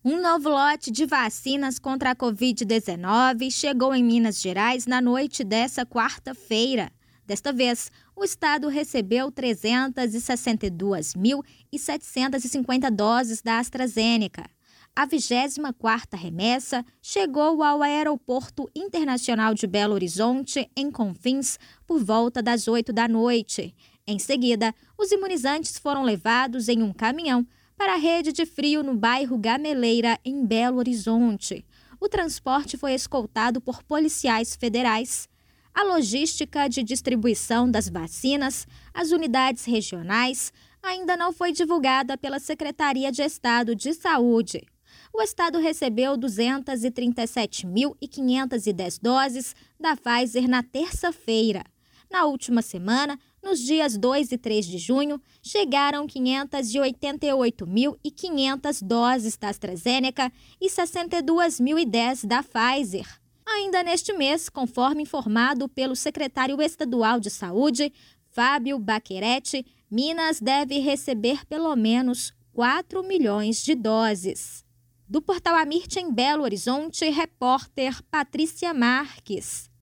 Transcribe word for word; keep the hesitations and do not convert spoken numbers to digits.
Um novo lote de vacinas contra a covid dezenove chegou em Minas Gerais na noite dessa quarta-feira. Desta vez, o estado recebeu trezentas e sessenta e duas mil setecentas e cinquenta doses da AstraZeneca. A vigésima quarta remessa chegou ao Aeroporto Internacional de Belo Horizonte, em Confins, por volta das oito da noite. Em seguida, os imunizantes foram levados em um caminhão para a rede de frio no bairro Gameleira, em Belo Horizonte. O transporte foi escoltado por policiais federais. A logística de distribuição das vacinas às unidades regionais ainda não foi divulgada pela Secretaria de Estado de Saúde. O estado recebeu duzentas e trinta e sete mil e quinhentas e dez doses da Pfizer na terça-feira. Na última semana, nos dias dois e três de junho, chegaram quinhentas e oitenta e oito mil e quinhentas doses da AstraZeneca e sessenta e duas mil e dez da Pfizer. Ainda neste mês, conforme informado pelo secretário estadual de Saúde, Fábio Baccheretti, Minas deve receber pelo menos quatro milhões de doses. Do Portal Amirte em Belo Horizonte, repórter Patrícia Marques.